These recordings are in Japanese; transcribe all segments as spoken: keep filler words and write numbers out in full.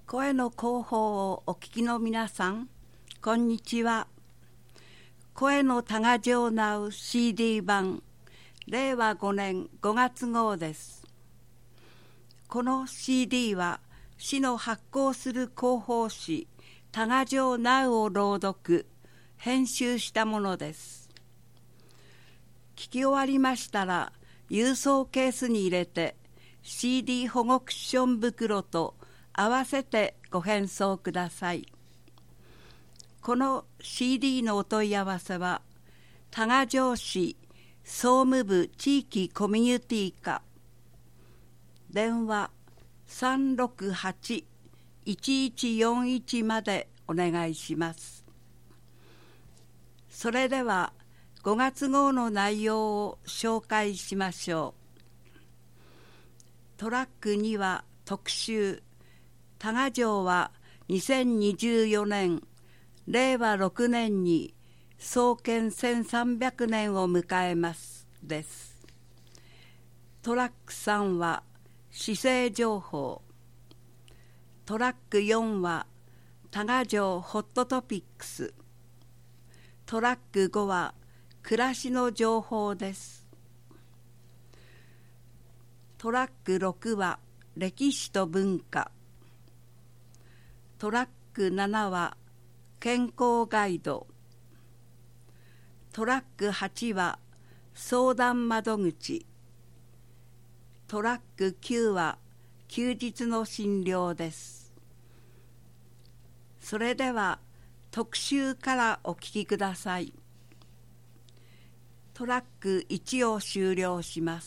声の広報をお聞きの皆さん、こんにちは。声の多賀城なう シーディー 版れいわごねんごがつ号です。この シーディー は市の発行する広報誌多賀城なうを朗読、編集したものです。聞き終わりましたら郵送ケースに入れて シーディー 保護クッション袋と合わせてご返送ください。この シーディー のお問い合わせは多賀城市総務部地域コミュニティ課、電話 さんろくはち いちいちよんいち までお願いします。それではごがつ号の内容を紹介しましょう。トラックには特集、多賀城はにせんにじゅうよねんれいわろくねんに創建せんさんびゃくねんを迎えますです。トラックさんは市政情報、トラックよんは多賀城ホットトピックス、トラックごは暮らしの情報です。トラックろくは歴史と文化、トラックななは健康ガイド、トラックはちは相談窓口、トラックきゅうは休日の診療です。それでは特集からお聞きください。トラックいちを終了します。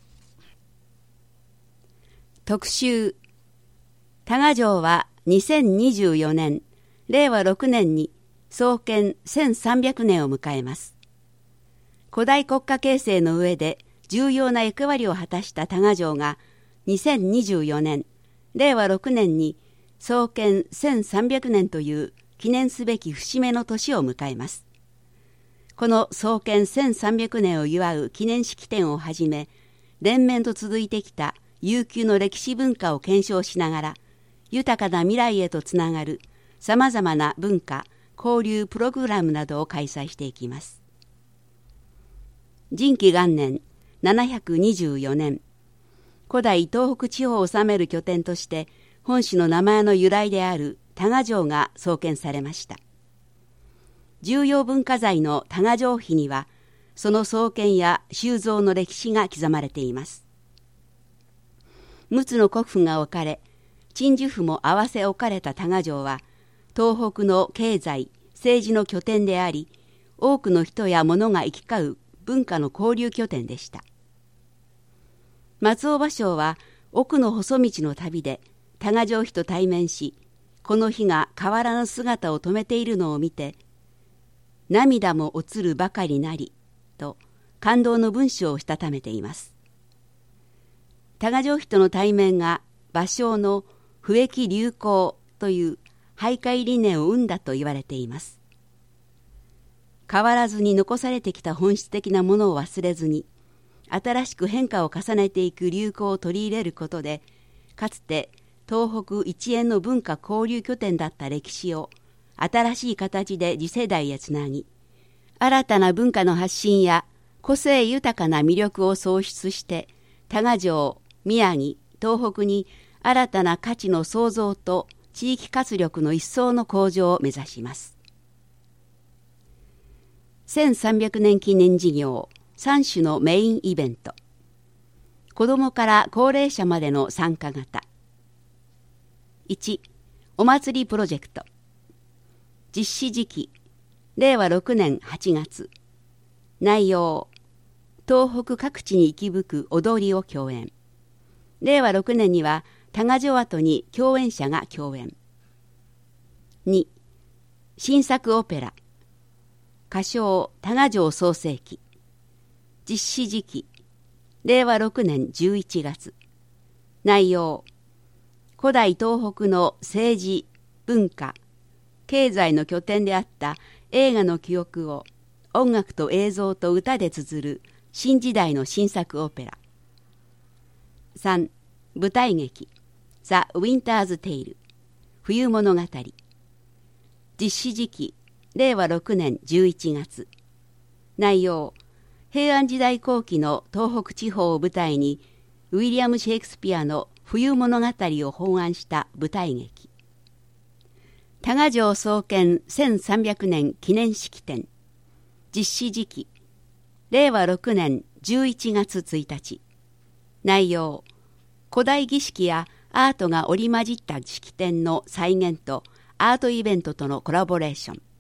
特集、多賀城はにせんにじゅうよねんれいわろくねんに創建せんさんびゃくねんを迎えます。古代国家形成の上で重要な役割を果たした多賀城がにせんにじゅうよねんれいわろくねんに創建せんさんびゃくねんという記念すべき節目の年を迎えます。この創建せんさんびゃくねんを祝う記念式典をはじめ、連綿と続いてきた悠久の歴史文化を検証しながら、豊かな未来へとつながるさまざまな文化・交流プログラムなどを開催していきます。仁紀元年ななひゃくにじゅうよねん、古代東北地方を治める拠点として本市の名前の由来である多賀城が創建されました。重要文化財の多賀城碑にはその創建や修造の歴史が刻まれています。陸奥の国府が置かれ、鎮守府も合わせ置かれた多賀城は東北の経済・政治の拠点であり、多くの人や物が行き交う文化の交流拠点でした。松尾芭蕉は奥の細道の旅で多賀城碑と対面し、この碑が変わらぬ姿を止めているのを見て、涙も落つるばかりなりと感動の文章をしたためています。多賀城碑との対面が芭蕉の不易流行という俳諧理念を生んだと言われています。変わらずに残されてきた本質的なものを忘れずに、新しく変化を重ねていく流行を取り入れることで、かつて東北一円の文化交流拠点だった歴史を新しい形で次世代へつなぎ、新たな文化の発信や個性豊かな魅力を創出して、多賀城、宮城、東北に新たな価値の創造と地域活力の一層の向上を目指します。せんさんびゃくねん記念事業さん種のメインイベント。子どもから高齢者までの参加型。いち、お祭りプロジェクト。実施時期れいわろくねんはちがつ。内容、東北各地に息吹く踊りを共演。れいわろくねんには多賀城跡に共演者が共演。に、新作オペラ歌唱多賀城創世記。実施時期れいわろくねんじゅういちがつ。内容、古代東北の政治、文化、経済の拠点であった映画の記憶を音楽と映像と歌で綴る新時代の新作オペラ。さん、舞台劇ザ・ウィンターズ・テイル。 冬物語。実施時期れいわろくねんじゅういちがつ。内容、平安時代後期の東北地方を舞台にウィリアム・シェイクスピアの冬物語を翻案した舞台劇。多賀城創建せんさんびゃくねん記念式典。実施時期れいわろくねんじゅういちがつついたち。内容、古代儀式やアートが織り交じった式典の再現とアートイベントとのコラボレーション。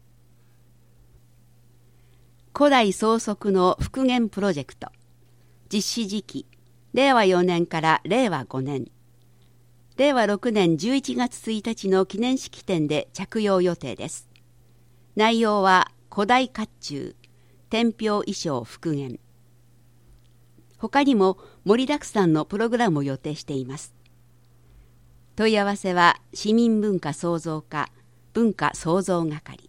古代創則の復元プロジェクト。実施時期れいわよねんかられいわごねん。れいわろくねんじゅういちがつついたちの記念式典で着用予定です。内容は古代甲冑、天平衣装復元。他にも盛りだくさんのプログラムを予定しています。問い合わせは市民文化創造課文化創造係。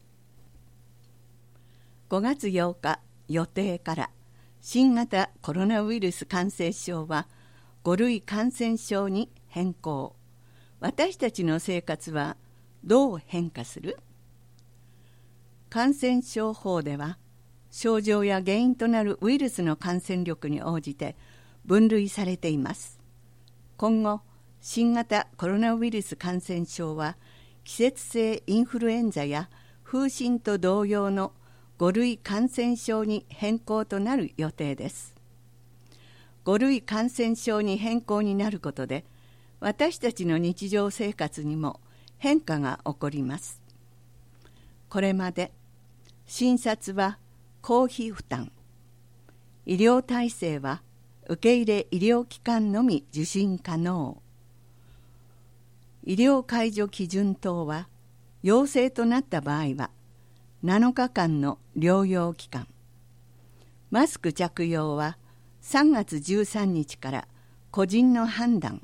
ごがつようか予定から新型コロナウイルス感染症はご類感染症に変更。私たちの生活はどう変化する？感染症法では症状や原因となるウイルスの感染力に応じて分類されています。今後、新型コロナウイルス感染症は季節性インフルエンザや風疹と同様のご類感染症に変更となる予定です。ご類感染症に変更になることで、私たちの日常生活にも変化が起こります。これまで診察は公費負担、医療体制は受け入れ医療機関のみ受診可能、医療介助基準等は陽性となった場合はなのかかんの療養期間、マスク着用はさんがつじゅうさんにちから個人の判断。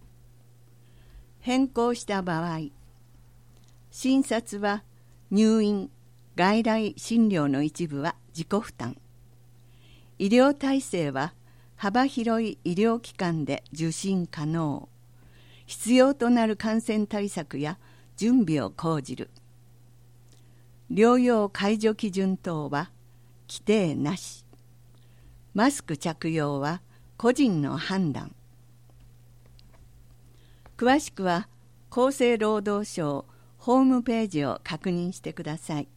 変更した場合、診察は入院、外来診療の一部は自己負担。医療体制は幅広い医療機関で受診可能。必要となる感染対策や準備を講じる。療養介助基準等は規定なし。マスク着用は個人の判断。詳しくは厚生労働省ホームページを確認してください。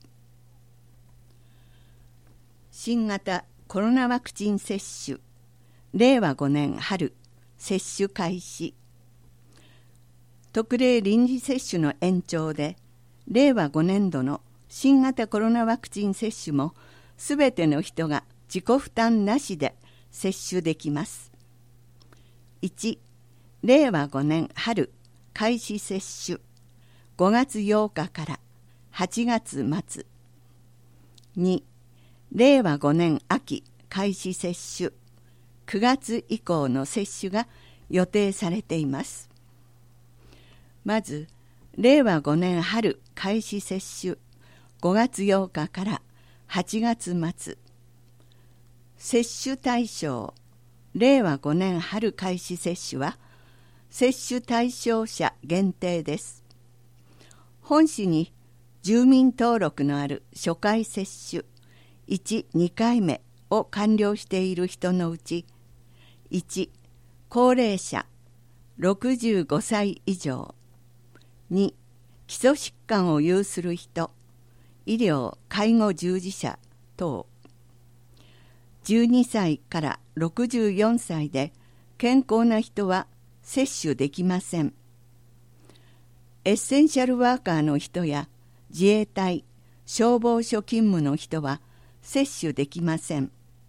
新型コロナワクチン接種、れいわごねん春接種開始。特例臨時接種の延長で、れいわごねんどの新型コロナワクチン接種もすべての人が自己負担なしで接種できます。いち、れいわごねん春開始接種、ごがつようかからはちがつまつ。に、れいわごねん秋開始接種、くがつ以降の接種が予定されています。まず、れいわごねん春開始接種、ごがつようかからはちがつまつ。接種対象、れいわごねん春開始接種は、接種対象者限定です。本市に住民登録のある初回接種、いち、にかいめを完了している人のうち、いち、高齢者、ろくじゅうごさい以上、に、基礎疾患を有する人、医療・介護従事者等、じゅうにさいからろくじゅうよんさいで健康な人は接種できません。エッセンシャルワーカーの人や自衛隊、消防署勤務の人は接種できません。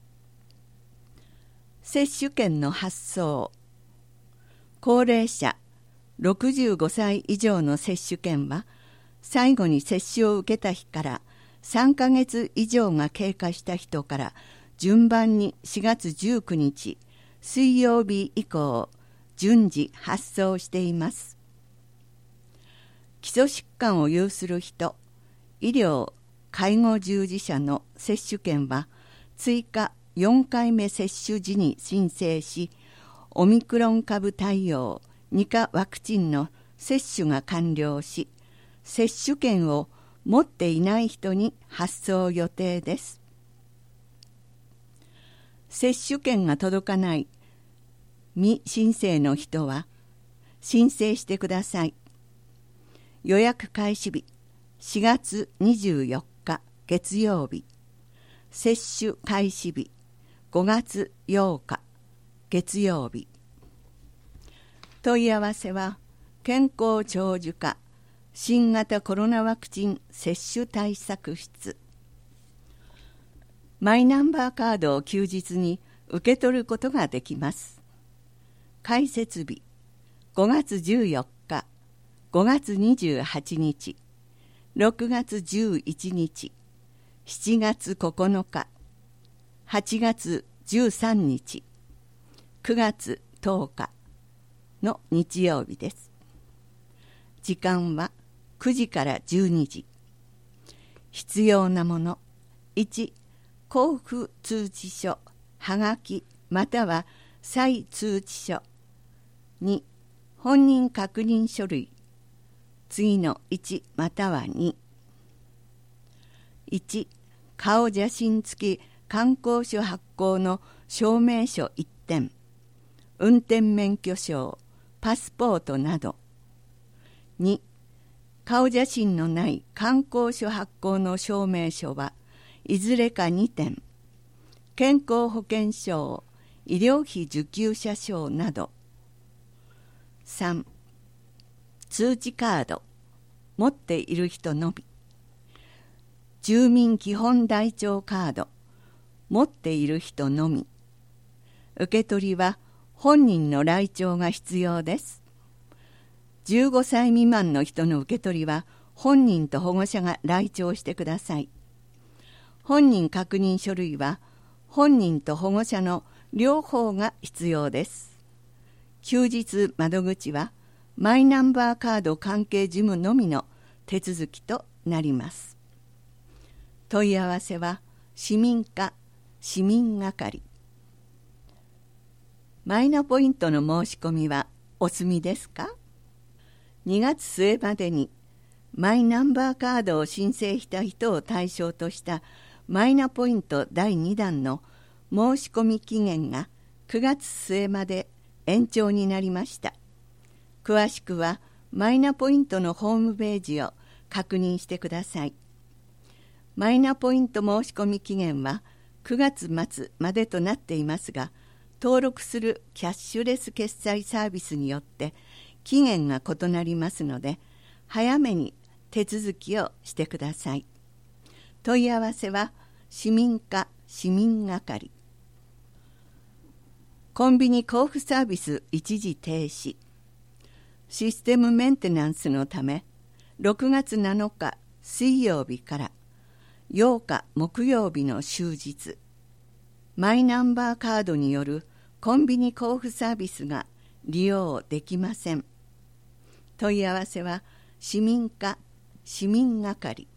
接種券の発送、高齢者、ろくじゅうごさい以上の接種券は、最後に接種を受けた日からさんかげつ以上が経過した人から順番にしがつじゅうくにち水曜日以降順次発送しています。基礎疾患を有する人、医療・介護従事者の接種券は追加よんかいめ接種時に申請し、オミクロン株対応に価ワクチンの接種が完了し、接種券を持っていない人に発送予定です。接種券が届かない未申請の人は申請してください。予約開始日しがつにじゅうよっか月曜日、接種開始日ごがつようか月曜日。問い合わせは健康長寿課新型コロナワクチン接種対策室。マイナンバーカードを休日に受け取ることができます。開設日ごがつじゅうよっか、ごがつにじゅうはちにち、ろくがつじゅういちにち、しちがつここのか、はちがつじゅうさんにち、くがつとおかの日曜日です。時間はくじからじゅうにじ。必要なものいち、交付通知書、はがきまたは再通知書。に、本人確認書類。次のいちまたはに。いち、顔写真付き観光書発行の証明書いってん、運転免許証、パスポートなど。に、顔写真のない観光書発行の証明書はいずれかにてん、健康保険証、医療費受給者証など。さん、通知カード、持っている人のみ。住民基本台帳カード、持っている人のみ。受け取りは本人の来庁が必要です。じゅうごさい未満の人の受け取りは本人と保護者が来庁してください。本人確認書類は本人と保護者の両方が必要です。休日窓口はマイナンバーカード関係事務のみの手続きとなります。問い合わせは市民課市民係。マイナポイントの申し込みはお済みですか？にがつすえまでにマイナンバーカードを申請した人を対象としたマイナポイントだいにだんの申し込み期限がくがつすえまで延長になりました。詳しくはマイナポイントのホームページを確認してください。マイナポイント申し込み期限はくがつまつまでとなっていますが、登録するキャッシュレス決済サービスによって期限が異なりますので、早めに手続きをしてください。問い合わせは市民課市民係。コンビニ交付サービス一時停止。システムメンテナンスのため、ろくがつなのか水曜日からようか木曜日の終日、マイナンバーカードによるコンビニ交付サービスが利用できません。問い合わせは市民課市民係。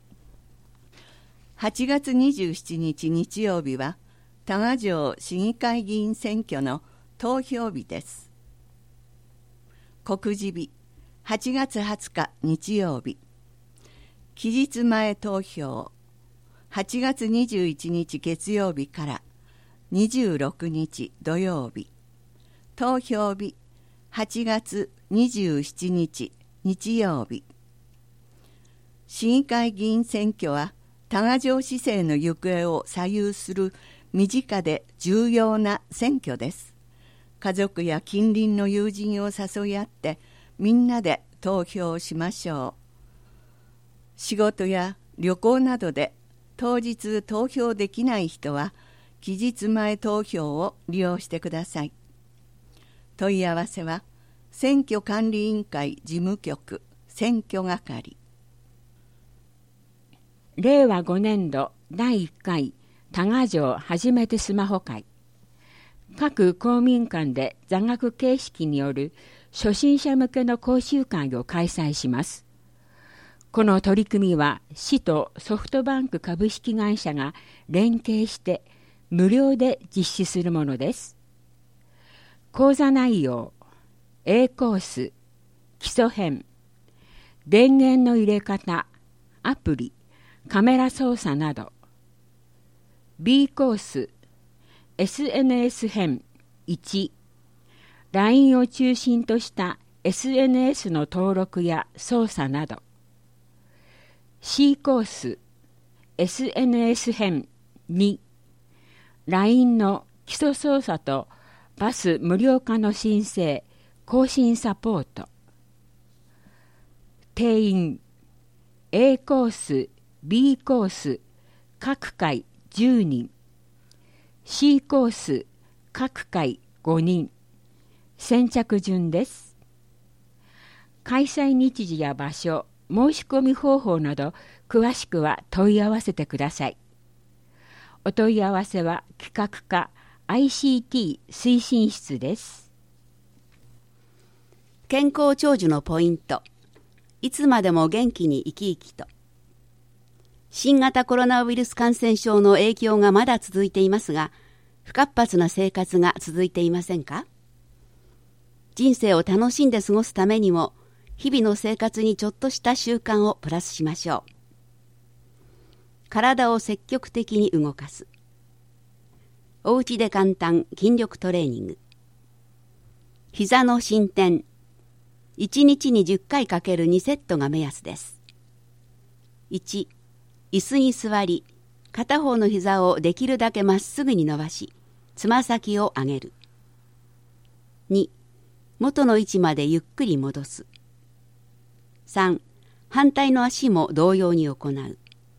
はちがつにじゅうしちにち日曜日は多賀城市議会議員選挙の投票日です。告示日はちがつはつか日曜日。期日前投票はちがつにじゅういちにち月曜日からにじゅうろくにち土曜日。投票日はちがつにじゅうしちにち日曜日。市議会議員選挙は多賀城市政の行方を左右する身近で重要な選挙です。家族や近隣の友人を誘い合ってみんなで投票しましょう。仕事や旅行などで当日投票できない人は期日前投票を利用してください。問い合わせは選挙管理委員会事務局選挙係。 れいわごねんどだいいっかい多賀城初めてスマホ会。各公民館で座学形式による初心者向けの講習会を開催します。この取り組みは市とソフトバンク株式会社が連携して無料で実施するものです。講座内容、A コース、 基礎編、電源の入れ方、アプリ、カメラ操作など。 B コース エスエヌエス 編いち、 ライン を中心とした エスエヌエス の登録や操作など。 C コース エスエヌエス 編に、 ライン の基礎操作とパス無料化の申請・更新サポート。定員 A コース B コース各回じゅうにん、 C コース各回ごにん。先着順です。開催日時や場所、申し込み方法など詳しくは問い合わせてください。お問い合わせは企画課 アイシーティー 推進室です。 健康長寿のポイント。いつまでも元気に生き生きと。新型コロナウイルス感染症の影響がまだ続いていますが、不活発な生活が続いていませんか？人生を楽しんで過ごすためにも、日々の生活にちょっとした習慣をプラスしましょう。体を積極的に動かす。おうちで簡単筋力トレーニング。膝の伸展。いちにちにじゅっかいかけるにセットが目安です。いち、椅子に座り、片方の膝をできるだけまっすぐに伸ばし、つま先を上げる。に、元の位置までゆっくり戻す。さん、反対の足も同様に行う。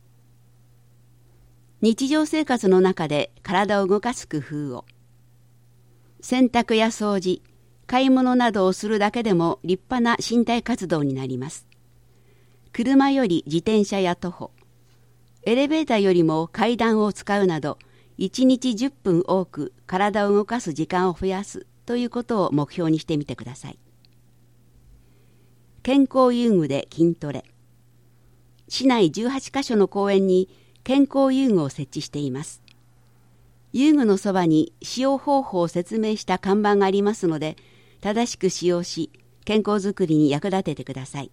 日常生活の中で体を動かす工夫を。洗濯や掃除、買い物などをするだけでも立派な身体活動になります。車より自転車や徒歩、エレベーターよりも階段を使うなど、いちにちじゅっぷん多く体を動かす時間を増やすということを目標にしてみてください。健康遊具で筋トレ。市内じゅうはちかしょの公園に健康遊具を設置しています。遊具のそばに使用方法を説明した看板がありますので、正しく使用し、健康づくりに役立ててください。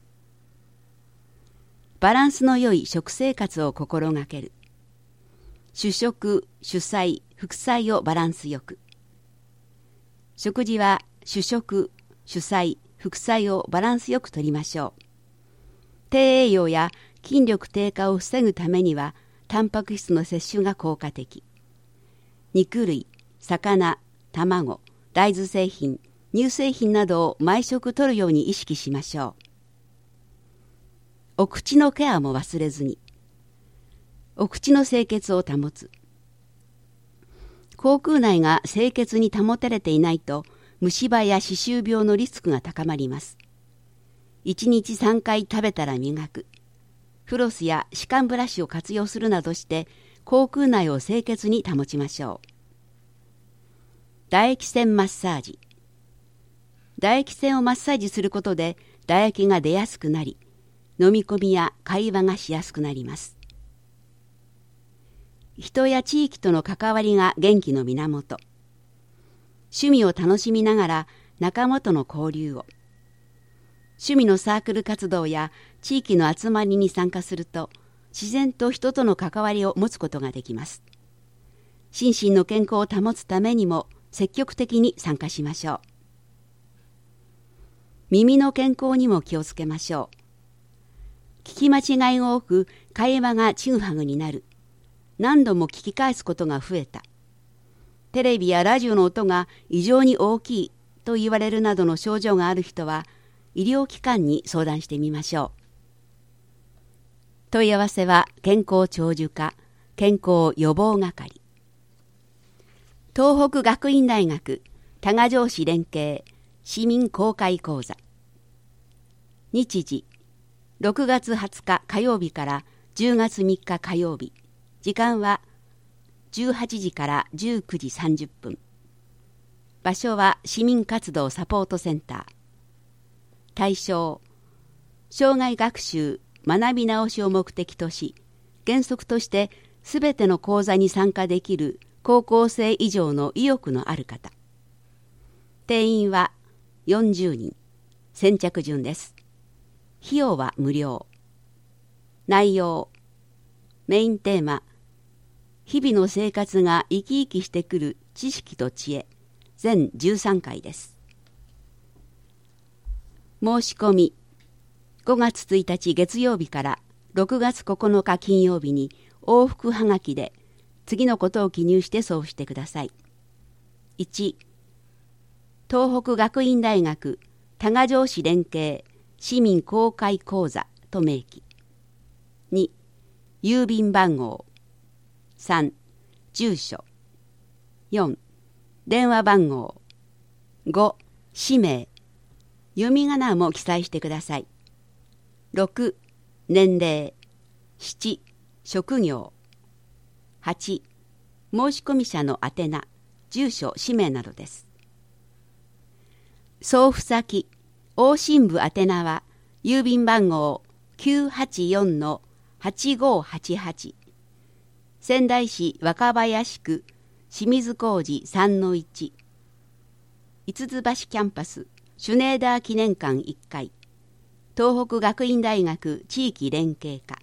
バランスの良い食生活を心がける。主食、主菜、副菜をバランスよく。食事は主食、主菜、副菜をバランスよくとりましょう。低栄養や筋力低下を防ぐためには、タンパク質の摂取が効果的。肉類、魚、卵、大豆製品、乳製品などを毎食摂るように意識しましょう。お口のケアも忘れずに。お口の清潔を保つ。口腔内が清潔に保たれていないと、虫歯や歯周病のリスクが高まります。いちにちさんかい食べたら磨く。フロスや歯間ブラシを活用するなどして、口腔内を清潔に保ちましょう。唾液腺マッサージ。唾液腺をマッサージすることで唾液が出やすくなり、飲み込みや会話がしやすくなります。人や地域との関わりが元気の源。趣味を楽しみながら仲間との交流を。趣味のサークル活動や地域の集まりに参加すると、自然と人との関わりを持つことができます。心身の健康を保つためにも積極的に参加しましょう。耳の健康にも気をつけましょう。聞き間違いが多く、会話がちぐはぐになる。何度も聞き返すことが増えた。テレビやラジオの音が異常に大きいと言われるなどの症状がある人は、医療機関に相談してみましょう。問い合わせは健康長寿課健康予防係。東北学院大学多賀城市連携市民公開講座。日時ろくがつはつか火曜日からじゅうがつみっか火曜日。時間はじゅうはちじからじゅうくじさんじゅっぷん。場所は市民活動サポートセンター。対象、障害学習、学び直しを目的とし、原則としてすべての講座に参加できる高校生以上の意欲のある方。定員はよんじゅうにん。 先着順です。費用は無料。内容、メインテーマ、日々の生活が生き生きしてくる知識と知恵、全じゅうさんかいです。申し込み、ごがつついたち月曜日からろくがつここのか金曜日に往復はがきで次のことを記入して送付してください。いち、東北学院大学多賀城市連携市民公開講座と明記。に、郵便番号。さん、住所。よん、電話番号。ご、氏名。読み仮名も記載してください。ろく、年齢。なな、職業。はち、申込者の宛名、住所、氏名などです。送付先、往診部宛名は、郵便番号 きゅうはちよんのはちごはちはち、仙台市若林区清水小路 さんのいち、五ツ橋キャンパスシュネーダー記念館いっかい、東北学院大学地域連携課。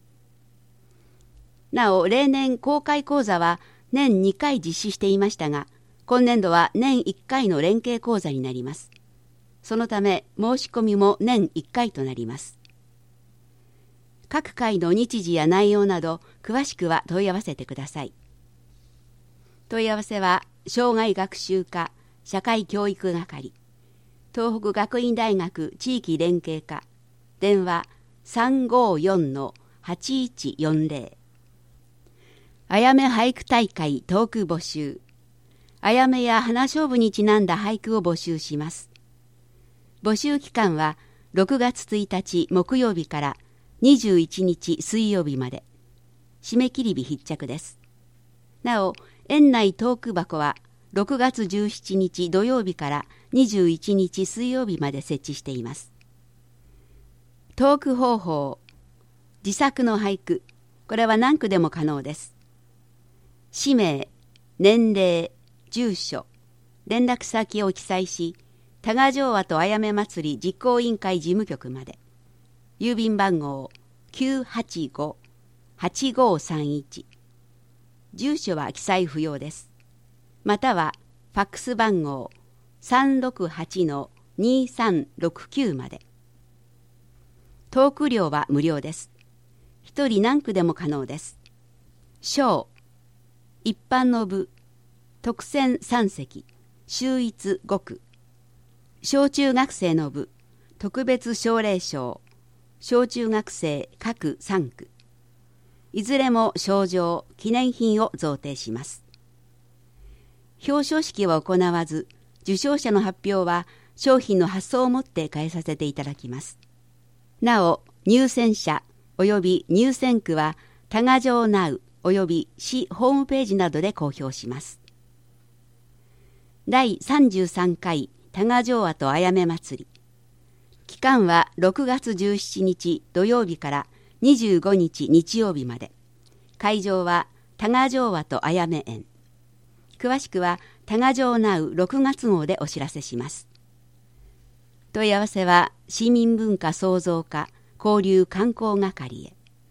なお、例年公開講座は年にかい実施していましたが、今年度は年いっかいの連携講座になります。そのため申し込みも年いっかいとなります。各回の日時や内容など詳しくは問い合わせてください。問い合わせは障害学習課社会教育係、東北学院大学地域連携課、電話 さんごよんのはちいちよんぜろ。あやめ俳句大会トーク募集。あやめや花菖蒲にちなんだ俳句を募集します。募集期間はろくがつついたち木曜日からにじゅういちにち水曜日まで。締め切り日必着です。なお、園内トーク箱はろくがつじゅうしちにち土曜日からにじゅういちにち水曜日まで設置しています。トーク方法、自作の俳句、これは何句でも可能です。氏名、年齢、住所、連絡先を記載し、多賀城跡あやめ祭り実行委員会事務局まで。郵便番号 きゅうはちごはちごさんいち。住所は記載不要です。またはファックス番号 さんろくはちのにさんろくきゅう まで。トーク料は無料です。一人何句でも可能です。小、一般の部、特選さん席、秀逸ご句。小中学生の部、特別奨励賞、小中学生各さん句。いずれも賞状、記念品を贈呈します。表彰式は行わず、受賞者の発表は商品の発送をもって返させていただきます。なお、入選者及び入選句は多賀城ナウ及び市ホームページなどで公表します。だいさんじゅうさんかい多賀城跡あやめ祭り。期間はろくがつじゅうしちにち土曜日からにじゅうごにち日曜日まで。会場は多賀城跡あやめ園。詳しくは多賀城ナウろくがつ号でお知らせします。問い合わせは市民文化創造課交流観光係へ。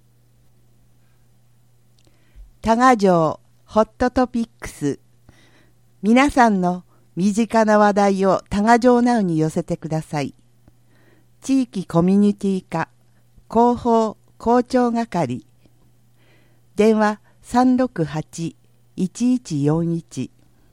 多賀城ホットトピックス。皆さんの身近な話題を多賀城ナウに寄せてください。地域コミュニティ課広報広聴係。電話 さんろくはちいちいちよんいち。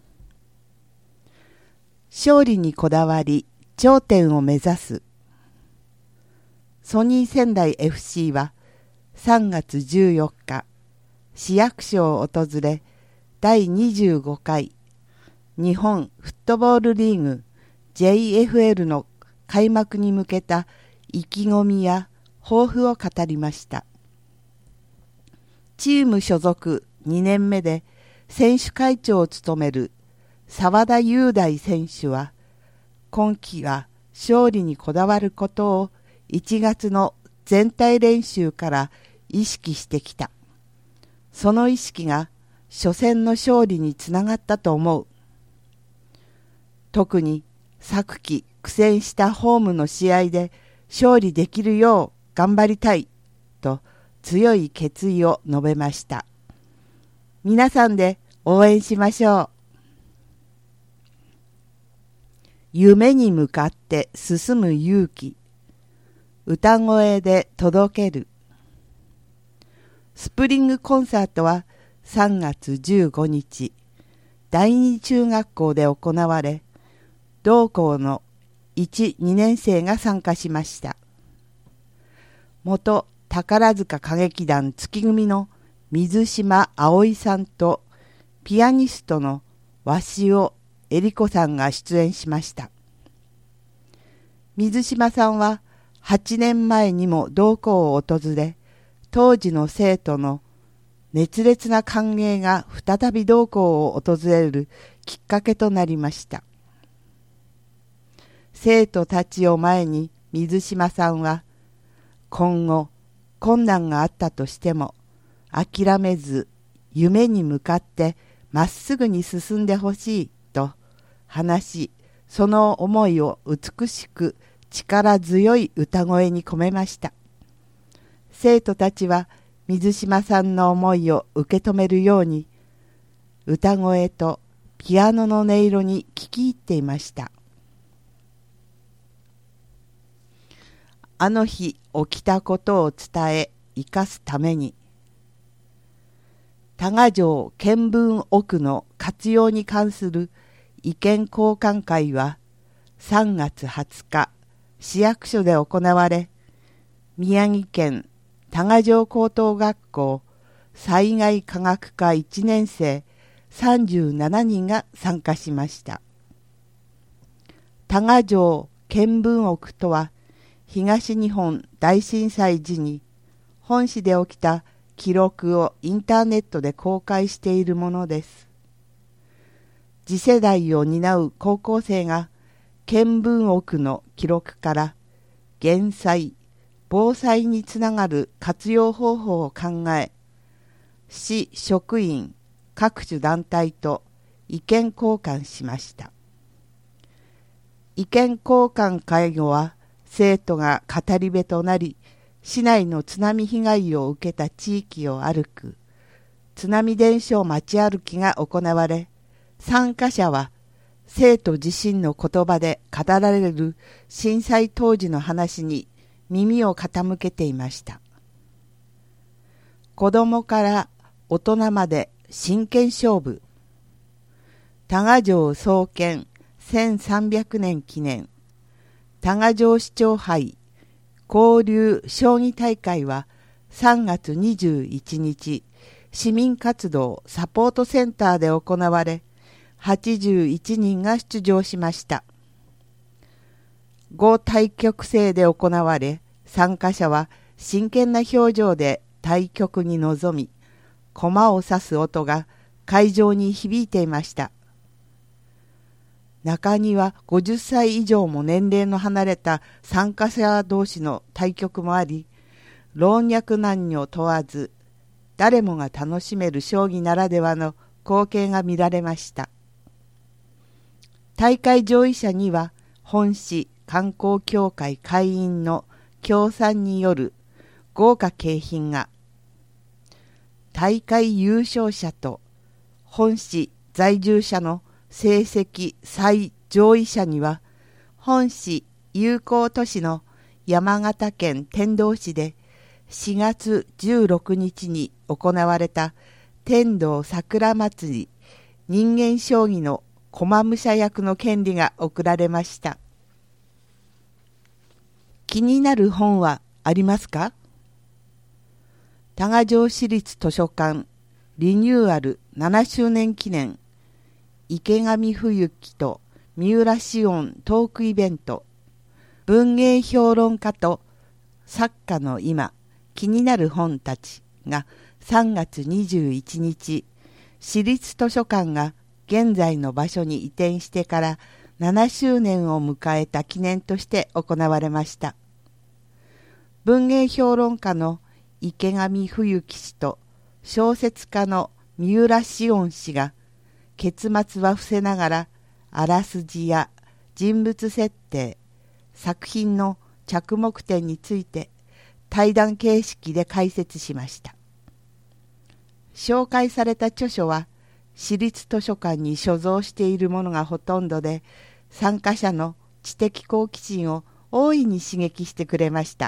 勝利にこだわり頂点を目指す。ソニー仙台 エフシー はさんがつじゅうよっか市役所を訪れ、だいにじゅうごかい日本フットボールリーグ ジェイエフエル の開幕に向けた意気込みや抱負を語りました。チーム所属にねんめで選手会長を務める澤田雄大選手は、今季は勝利にこだわることをいちがつの全体練習から意識してきた。その意識が初戦の勝利につながったと思う。特に昨季苦戦したホームの試合で勝利できるよう頑張りたいと強い決意を述べました。皆さんで応援しましょう。夢に向かって進む勇気、歌声で届ける。スプリングコンサートはさんがつじゅうごにち、第二中学校で行われ、同校のいち、にねんせいが参加しました。元宝塚歌劇団月組の水島葵さんとピアニストの鷲尾恵理子さんが出演しました。水島さんははちねんまえにも同校を訪れ、当時の生徒の熱烈な歓迎が再び同校を訪れるきっかけとなりました。生徒たちを前に水島さんは、今後困難があったとしても諦めず夢に向かってまっすぐに進んでほしいと話し、その思いを美しく力強い歌声に込めました。生徒たちは水島さんの思いを受け止めるように、歌声とピアノの音色に聞き入っていました。あの日起きたことを伝え生かすために、多賀城見聞録の活用に関する意見交換会はさんがつはつか市役所で行われ、宮城県多賀城高等学校災害科学科いちねんせいさんじゅうななにんが参加しました。多賀城見聞録とは、東日本大震災時に本市で起きた記録をインターネットで公開しているものです。次世代を担う高校生が見聞録の記録から減災、防災につながる活用方法を考え、市職員、各種団体と意見交換しました。意見交換会後は、生徒が語り部となり、市内の津波被害を受けた地域を歩く津波伝承街歩きが行われ、参加者は生徒自身の言葉で語られる震災当時の話に耳を傾けていました。子供から大人まで真剣勝負。多賀城創建せんさんびゃくねん記念多賀城市長杯交流将棋大会はさんがつにじゅういちにち、市民活動サポートセンターで行われ、はちじゅういちにんが出場しました。ご対局制で行われ、参加者は真剣な表情で対局に臨み、駒を指す音が会場に響いていました。中にはごじゅっさい以上も年齢の離れた参加者同士の対局もあり、老若男女問わず誰もが楽しめる将棋ならではの光景が見られました。大会上位者には本市観光協会会員の協賛による豪華景品が、大会優勝者と本市在住者の成績最上位者には、本市友好都市の山形県天童市でしがつじゅうろくにちに行われた天童桜祭り人間将棋の駒武者役の権利が贈られました。気になる本はありますか？多賀城市立図書館リニューアルななしゅうねん記念池上冬樹と三浦紫音トークイベント、文芸評論家と作家の今気になる本たちがさんがつにじゅういちにち、市立図書館が現在の場所に移転してからななしゅうねんを迎えた記念として行われました。文芸評論家の池上冬樹氏と小説家の三浦紫音氏が結末は伏せながらあらすじや人物設定、作品の着目点について対談形式で解説しました。紹介された著書は市立図書館に所蔵しているものがほとんどで、参加者の知的好奇心を大いに刺激してくれました。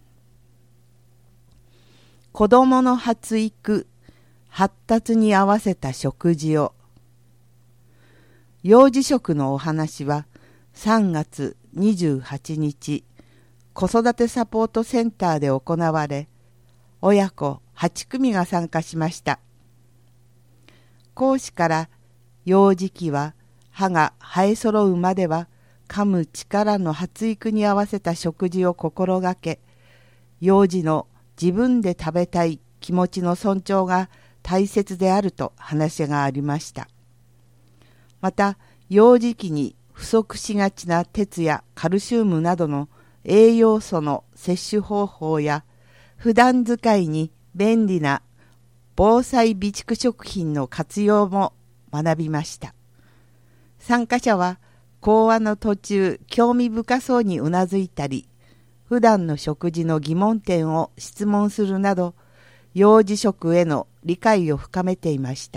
子どもの発育、発達に合わせた食事を。幼児食のお話はさんがつにじゅうはちにち、子育てサポートセンターで行われ、親子はちくみが参加しました。講師から幼児期は歯が生え揃うまでは噛む力の発育に合わせた食事を心がけ、幼児の自分で食べたい気持ちの尊重が大切であると話がありました。また幼児期に不足しがちな鉄やカルシウムなどの栄養素の摂取方法や普段使いに便利な防災備蓄食品の活用も学びました。参加者は講話の途中興味深そうにうなずいたり、普段の食事の疑問点を質問するなど、幼児食への理解を深めていました。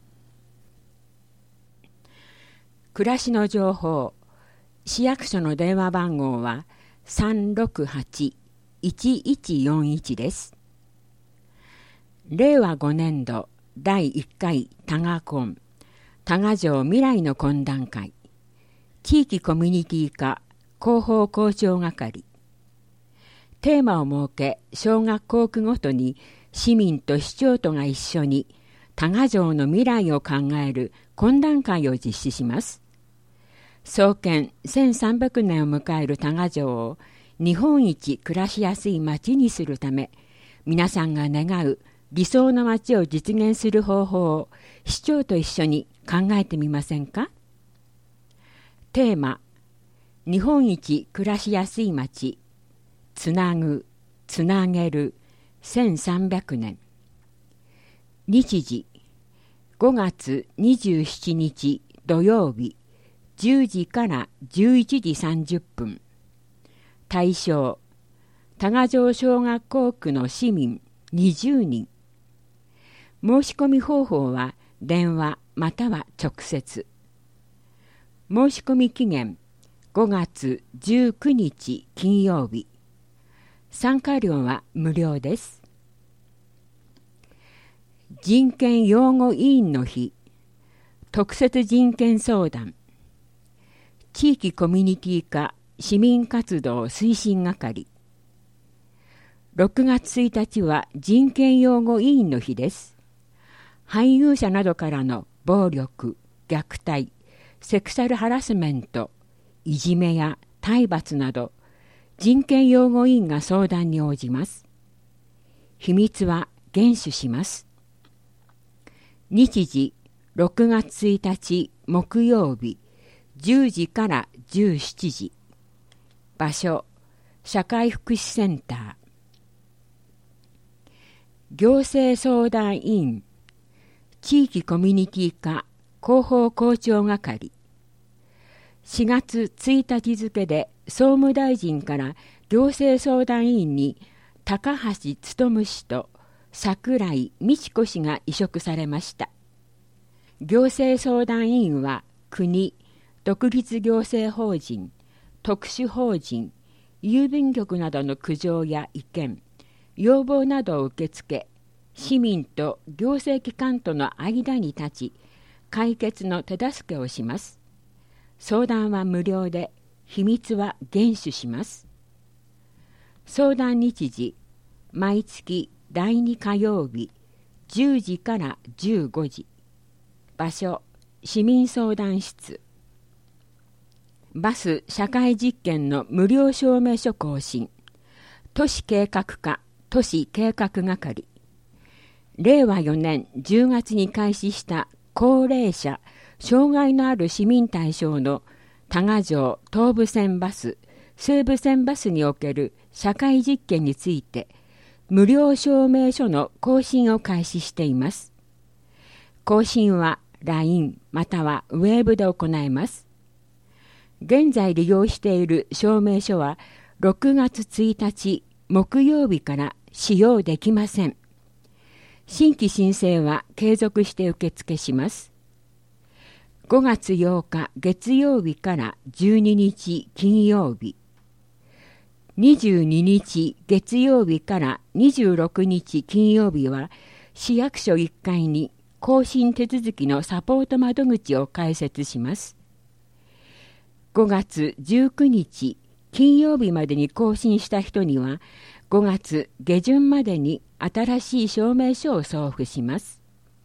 暮らしの情報、市役所の電話番号は さんろくはち いちいちよんいち です。れいわごねんどだいいっかい多賀婚、多賀城未来の懇談会、地域コミュニティ課広報交渉係。テーマを設け、小学校区ごとに市民と市長とが一緒に多賀城の未来を考える懇談会を実施します。創建せんさんびゃくねんを迎える多賀城を日本一暮らしやすい町にするため、皆さんが願う理想の町を実現する方法を市長と一緒に考えてみませんか？テーマ、日本一暮らしやすい町、つなぐ、つなげる、せんさんびゃくねん。日時、ごがつにじゅうしちにち土曜日、じゅうじからじゅういちじさんじゅっぷん。対象、多賀城小学校区の市民にじゅうにん。申し込み方法は電話または直接。申し込み期限ごがつじゅうくにち金曜日。参加料は無料です。人権擁護委員の日、特設人権相談、地域コミュニティ課市民活動推進係。ろくがつついたちは人権擁護委員の日です。配偶者などからの暴力、虐待、セクシャルハラスメント、いじめや体罰など、人権擁護委員が相談に応じます。秘密は厳守します。日時、ろくがつついたち木曜日、じゅうじからじゅうしちじ。場所、社会福祉センター。行政相談委員、地域コミュニティ課広報校長係。しがつついたち付で総務大臣から行政相談委員に高橋勉氏と櫻井美智子氏が委嘱されました。行政相談委員は国、独立行政法人、特殊法人、郵便局などの苦情や意見、要望などを受け付け、市民と行政機関との間に立ち、解決の手助けをします。相談は無料で、秘密は厳守します。相談日時、毎月だいに火曜日、じゅうじからじゅうごじ。場所、市民相談室。バス社会実験の無料証明書更新。都市計画課、都市計画係。れいわよねんじゅうがつに開始した高齢者、障害のある市民対象の多賀城東武線バス、西武線バスにおける社会実験について、無料証明書の更新を開始しています。更新は ライン またはウェブで行えます。 現在利用している証明書はろくがつついたち木曜日から使用できません。新規申請は継続して受付します。ごがつようか月曜日からじゅうににち金曜日、にじゅうににち月曜日からにじゅうろくにち金曜日は市役所いっかいに更新手続きのサポート窓口を開設します。ごがつじゅうくにち金曜日までに更新した人にはごがつげじゅんまでに新しい証明書を送付します。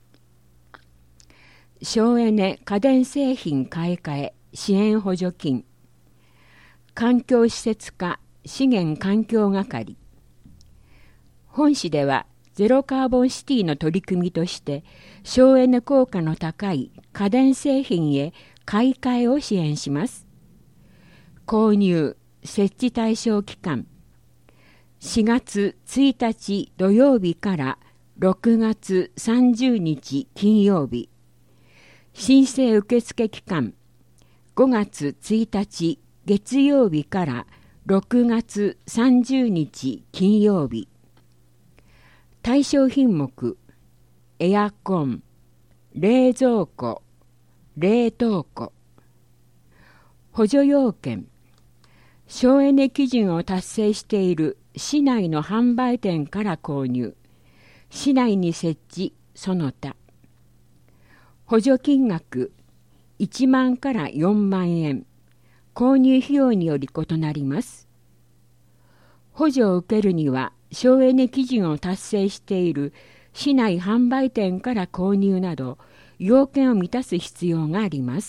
省エネ家電製品買い替え支援補助金、環境施設課資源環境係。本市ではゼロカーボンシティの取り組みとして省エネ効果の高い家電製品へ買い替えを支援します。購入・設置対象期間しがつついたち土曜日からろくがつさんじゅうにち金曜日、申請受付期間ごがつついたち月曜日からろくがつさんじゅうにち金曜日。対象品目エアコン、冷蔵庫、冷凍庫。補助要件省エネ基準を達成している市内の販売店から購入、市内に設置その他。補助金額いちまんからよんまんえん、購入費用により異なります。補助を受けるには省エネ基準を達成している市内販売店から購入など要件を満たす必要があります。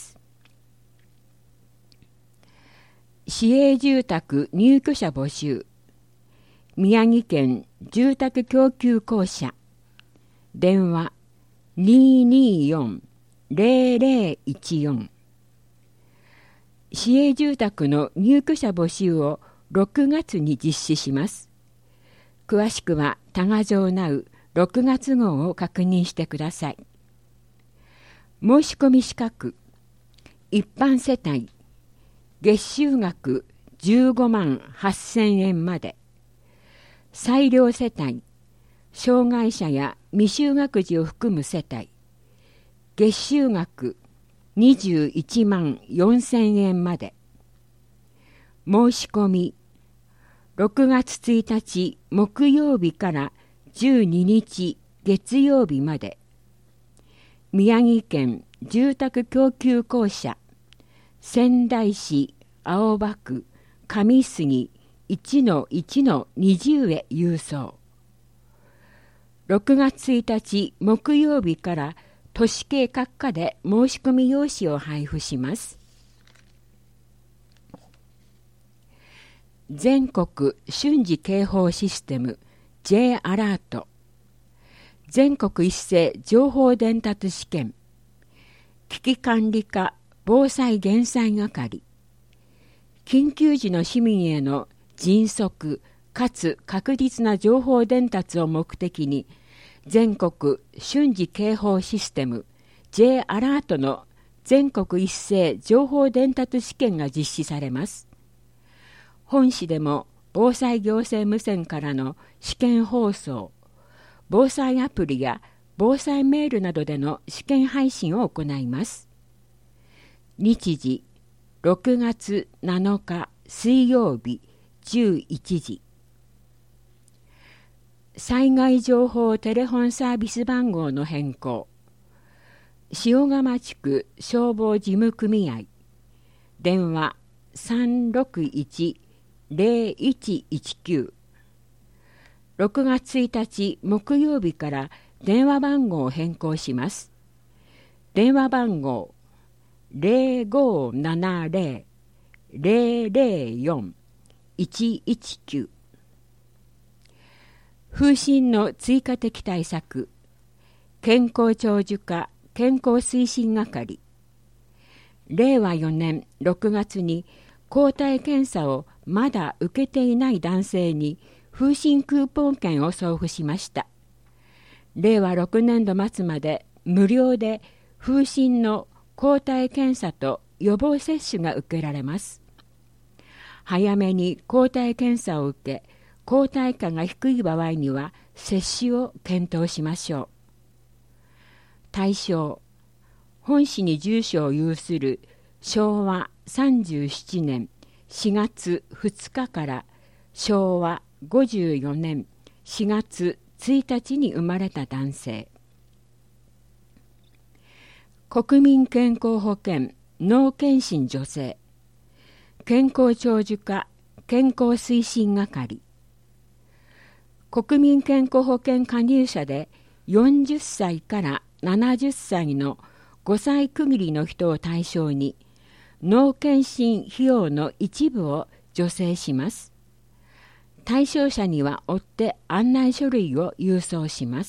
市営住宅入居者募集、宮城県住宅供給公社、電話 にーにーよん ゼロゼロいちよん。市営住宅の入居者募集をろくがつに実施します。詳しくは多賀城ナウろくがつ号を確認してください。申し込み資格、一般世帯月収額じゅうごまんはっせんえんまで、裁量世帯障害者や未就学児を含む世帯月収額にじゅういちまんよんせんえんまで。申し込みろくがつついたち木曜日からじゅうににち月曜日まで。宮城県住宅供給公社仙台市青葉区上杉 いちのいちのにじゅう へ郵送。ろくがつついたち木曜日から都市計各課で申し込み用紙を配布します。全国瞬時警報システム J アラート、全国一斉情報伝達試験、危機管理課防災減災係。緊急時の市民への迅速かつ確実な情報伝達を目的に、全国瞬時警報システム J アラートの全国一斉情報伝達試験が実施されます。本市でも防災行政無線からの試験放送、防災アプリや防災メールなどでの試験配信を行います。日時ろくがつなのか水曜日じゅういちじ。災害情報テレフォンサービス番号の変更。塩釜地区消防事務組合、電話 さんろくいち ゼロいちいちきゅう。ろくがつついたち木曜日から電話番号を変更します。電話番号ゼロごななゼロ ゼロゼロよん いちいちきゅう。風疹の追加的対策。健康長寿課健康推進係。れいわよねんろくがつに抗体検査をまだ受けていない男性に風疹クーポン券を送付しました。れいわろくねんど末まで無料で風疹の抗体検査と予防接種が受けられます。早めに抗体検査を受け、抗体価が低い場合には接種を検討しましょう。対象、本市に住所を有するしょうわさんじゅうななねんしがつふつかからしょうわごじゅうよねんしがつついたちに生まれた男性。国民健康保険脳検診女性、健康長寿課健康推進係。国民健康保険加入者でよんじゅっさいからななじゅっさいのごさい区切りの人を対象に脳検診費用の一部を助成します。対象者には追って案内書類を郵送します。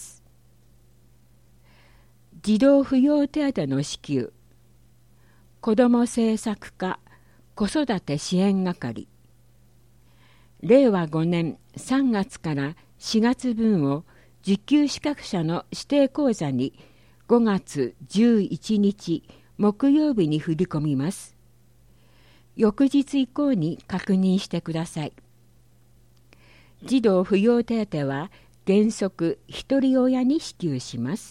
児童扶養手当の支給、子ども政策課子育て支援係。れいわごねんさんがつからしがつぶんを受給資格者の指定口座にごがつじゅういちにち木曜日に振り込みます。翌日以降に確認してください。児童扶養手当は原則ひとり親に支給します。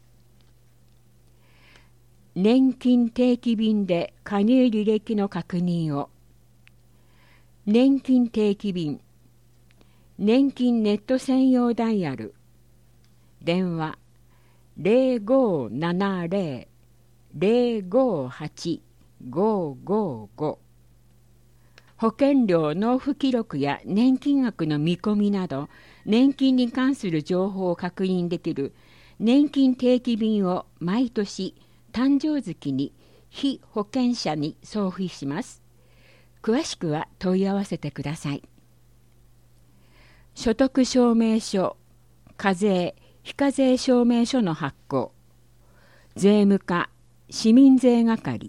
年金定期便で加入履歴の確認を。年金定期便、年金ネット専用ダイヤル、電話ゼロごーななゼロ ゼロごーはち ごーごーご。保険料納付記録や年金額の見込みなど年金に関する情報を確認できる年金定期便を毎年誕生月に被保険者に送付します。詳しくは問い合わせてください。所得証明書、課税、非課税証明書の発行、税務課、市民税係。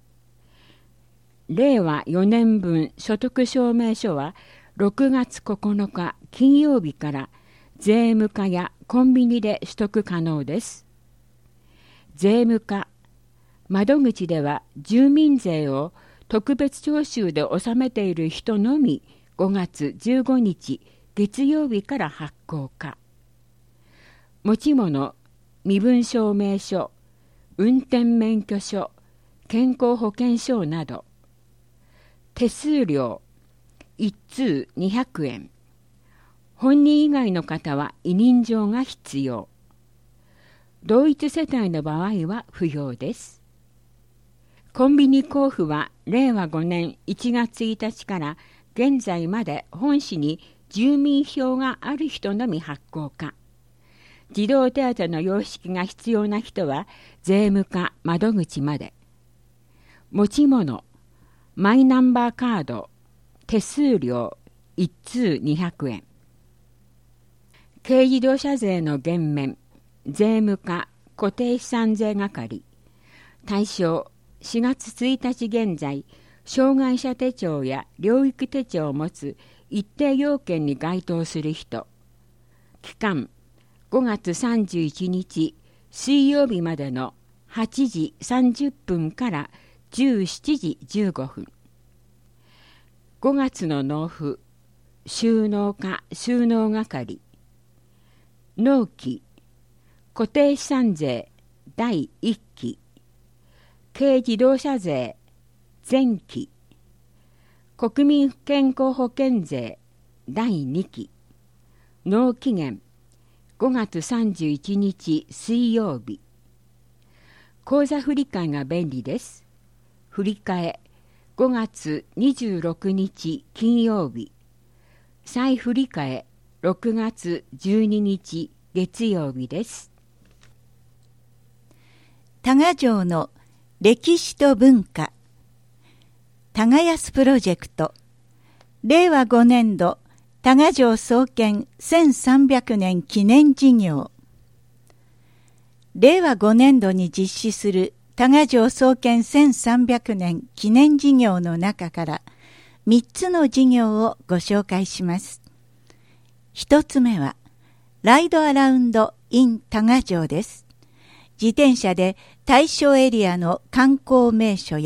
れいわよねんぶん所得証明書はろくがつここのか金曜日から税務課やコンビニで取得可能です。税務課、窓口では住民税を特別徴収で納めている人のみごがつじゅうごにち月曜日から発行か。持ち物、身分証明書、運転免許証、健康保険証など。手数料、一通にひゃくえん。本人以外の方は委任状が必要。同一世帯の場合は不要です。コンビニ交付はれいわごねんいちがつついたちから現在まで本市に住民票がある人のみ発行か。児童手当の様式が必要な人は税務課窓口まで。持ち物、マイナンバーカード、手数料、一通にひゃくえん。軽自動車税の減免、税務課固定資産税係。対象、しがつついたち現在、障害者手帳や療育手帳を持つ一定要件に該当する人。期間、ごがつさんじゅういちにち水曜日までのはちじさんじゅっぷんからじゅうしちじじゅうごふん。ごがつの納付、収納課収納係。納期、固定資産税だいいっき。軽自動車税前期。国民健康保険税だいにき。納期限ごがつさんじゅういちにち水曜日。口座振替が便利です。振替ごがつにじゅうろくにち金曜日。再振替ろくがつじゅうににち月曜日です。 多賀城の歴史と文化。耕すプロジェクト。れいわごねんど多賀城創建せんさんびゃくねん記念事業。れいわごねんどに実施する多賀城創建せんさんびゃくねん記念事業の中からみっつの事業をご紹介します。ひとつめはライドアラウンド in 多賀城です。自転車で対象エリアの観光名所や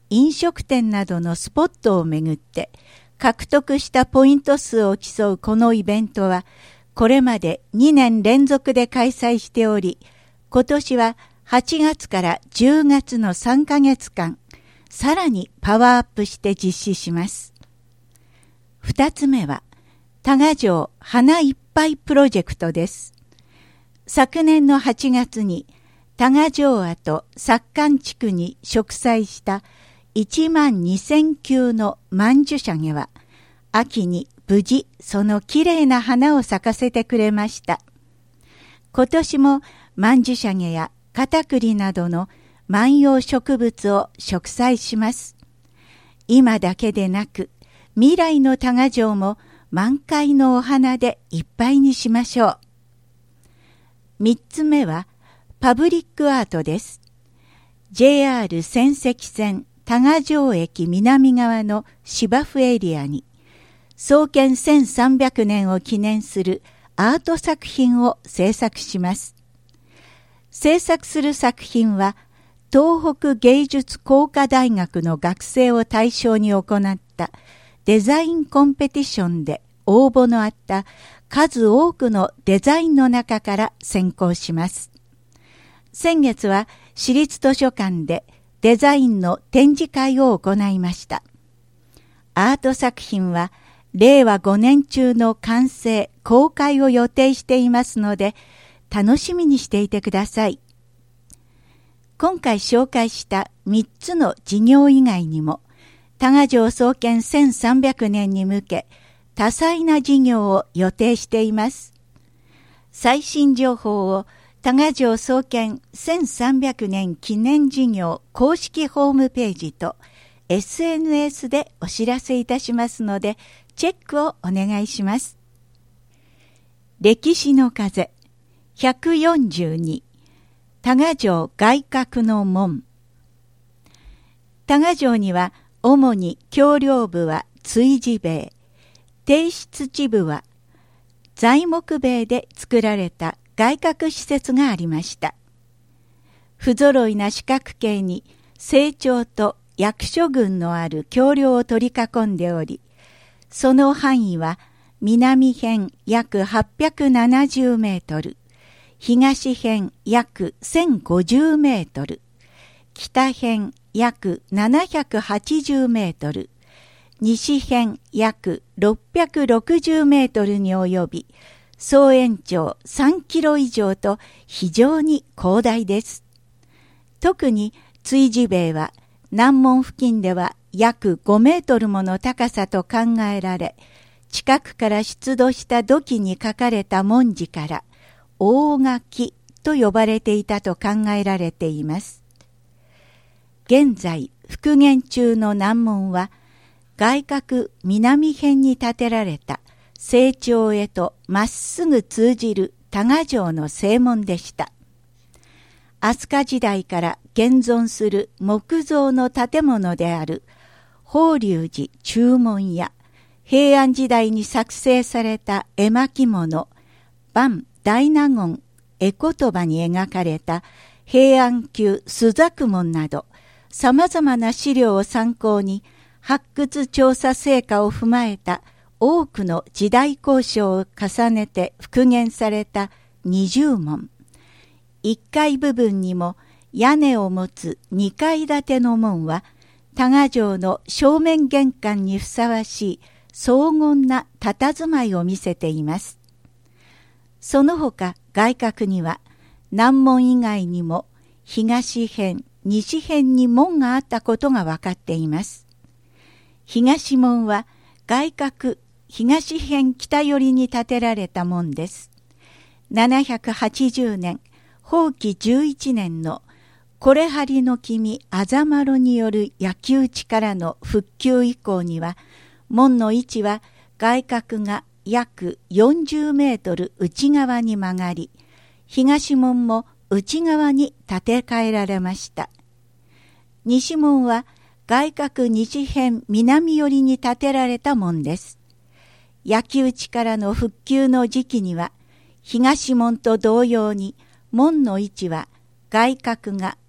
飲食店などのスポットをめぐって獲得したポイント数を競うこのイベントはこれまでにねん連続で開催しており、今年ははちがつからじゅうがつのさんかげつかん、さらにパワーアップして実施します。二つ目は、多賀城花いっぱいプロジェクトです。昨年のはちがつに、多賀城跡薩館地区に植栽したいちまんにせんきゅうの曼珠沙華は、秋に無事そのきれいな花を咲かせてくれました。今年も曼珠沙華や片栗などの万葉植物を植栽します。今だけでなく、未来の多賀城も満開のお花でいっぱいにしましょう。三つ目は、パブリックアートです。ジェイアール 仙石線多賀城駅南側の芝生エリアに、創建せんさんびゃくねんを記念するアート作品を制作します。制作する作品は、東北芸術工科大学の学生を対象に行ったデザインコンペティションで応募のあった数多くのデザインの中から選考します。先月は市立図書館でデザインの展示会を行いました。アート作品はれいわごねん中の完成・公開を予定していますので、楽しみにしていてください。今回紹介したみっつの事業以外にも、多賀城創建せんさんびゃくねんに向け、多彩な事業を予定しています。最新情報を多賀城創建せんさんびゃくねん記念事業公式ホームページと エスエヌエス でお知らせいたしますので、チェックをお願いします。歴史の風ひゃくよんじゅうに、多賀城外郭の門。多賀城には主に橋梁部は築地塀、帝室地部は材木塀で作られた外郭施設がありました。不揃いな四角形に正庁と役所群のある橋梁を取り囲んでおり、その範囲は南辺約はっぴゃくななじゅうメートル、東辺約せんごじゅうメートル、北辺約ななひゃくはちじゅうメートル、西辺約ろっぴゃくろくじゅうメートルに及び、総延長さんキロ以上と非常に広大です。特に築地塀は南門付近では約ごメートルもの高さと考えられ、近くから出土した土器に書かれた文字から大垣と呼ばれていたと考えられています。現在復元中の南門は外郭南辺に建てられた正庁へとまっすぐ通じる多賀城の正門でした。飛鳥時代から現存する木造の建物である法隆寺中門や平安時代に作成された絵巻物万大納言絵言葉に描かれた平安宮朱雀門など様々な資料を参考に発掘調査成果を踏まえた多くの時代考証を重ねて復元された二重門。一階部分にも屋根を持つ二階建ての門は多賀城の正面玄関にふさわしい荘厳な佇まいを見せています。その他外郭には南門以外にも東辺、西辺に門があったことが分かっています。東門は外郭東辺北寄りに建てられた門です。ななひゃくはちじゅうねん、宝亀じゅういちねんのこれはりの君あざまろによる焼き討ちからの復旧以降には、門の位置は外郭が約よんじゅうメートル内側に曲がり、東門も内側に建て替えられました。西門は外郭西辺南寄りに建てられた門です。焼き討ちからの復旧の時期には、東門と同様に門の位置は外郭が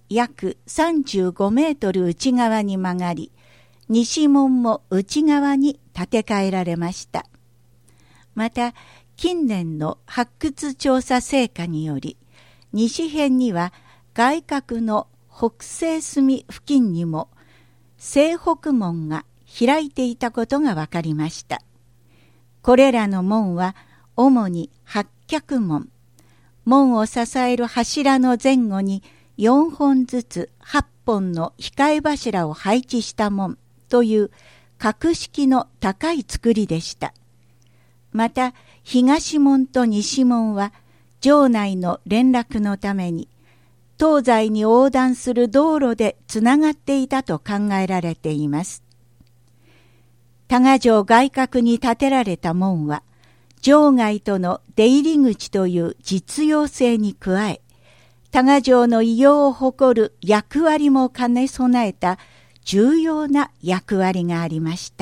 約さんじゅうごメートル内側に曲がり、西門も内側に建て替えられました。また、近年の発掘調査成果により、西辺には外郭の北西隅付近にも西北門が開いていたことが分かりました。これらの門は主に八脚門。門を支える柱の前後によんほんずつはっぽんの控え柱を配置した門という格式の高い造りでした。また東門と西門は城内の連絡のために東西に横断する道路でつながっていたと考えられています。多賀城外郭に建てられた門は城外との出入り口という実用性に加え、多賀城の威容を誇る役割も兼ね備えた重要な役割がありました。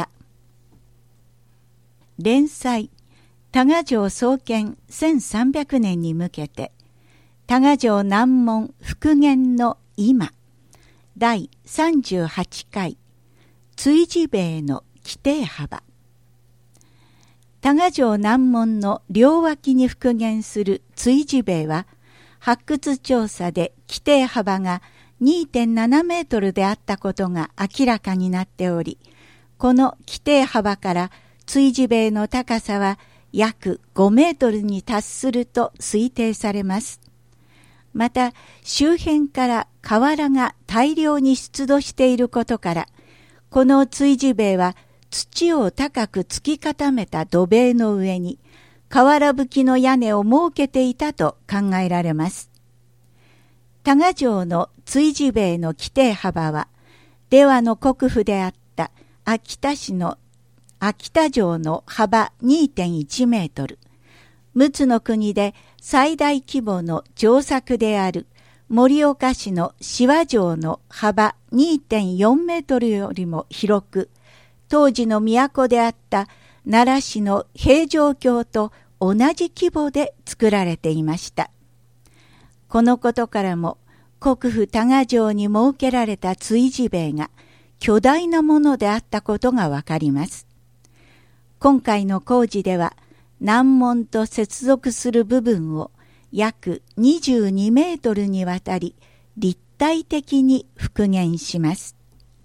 連載多賀城創建せんさんびゃくねんに向けて、多賀城南門復元の今、だいさんじゅうはちかい追事塀の規定幅。多賀城南門の両脇に復元する追事塀は、発掘調査で規定幅が にてんななメートルであったことが明らかになっており、この規定幅から追事塀の高さは約ごメートルに達すると推定されます。また、周辺から瓦が大量に出土していることから、この追事塀は土を高く突き固めた土塀の上に瓦葺きの屋根を設けていたと考えられます。多賀城の追事塀の規定幅は、出羽の国府であった秋田市の秋田城の幅 にてんいちメートル、陸奥の国で最大規模の城作である盛岡市の志波城の幅 にてんよんメートルよりも広く、当時の都であった奈良市の平城京と同じ規模で作られていました。このことからも、国府多賀城に設けられた追事塀が巨大なものであったことがわかります。今回の工事では、南門と接続する部分を約にじゅうにメートルにわたり立体的に復元します。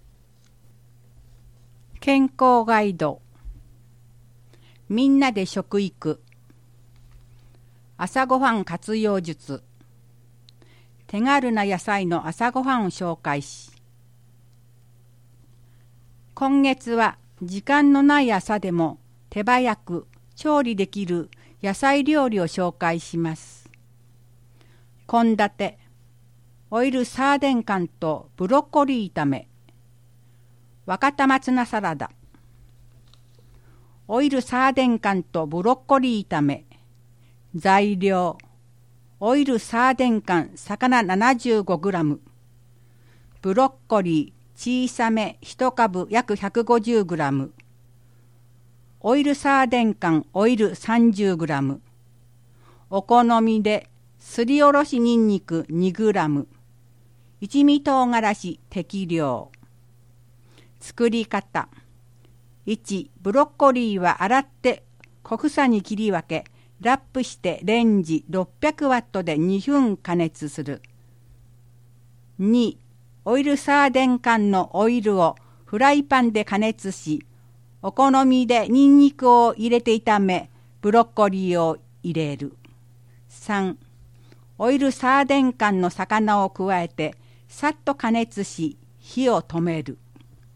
健康ガイド。みんなで食育。朝ごはん活用術。手軽な野菜の朝ごはんを紹介し、今月は時間のない朝でも手早く調理できる野菜料理を紹介します。献立、オイルサーデン缶とブロッコリー炒め、若田松菜サラダ。オイルサーデン缶とブロッコリー炒め。材料、オイルサーデン缶魚 ななじゅうごグラム、ブロッコリー小さめいちかぶ約 ひゃくごじゅうグラム、オイルサーデン缶オイル さんじゅうグラム、お好みですりおろしにんにく にグラム、一味唐辛子適量。作り方。いち、ブロッコリーは洗って小房に切り分け、ラップしてレンジろっぴゃくワットでにふん加熱する。に、オイルサーデン缶のオイルをフライパンで加熱し、お好みでニンニクを入れて炒め、ブロッコリーを入れる。さん、オイルサーデン缶の魚を加えて、さっと加熱し、火を止める。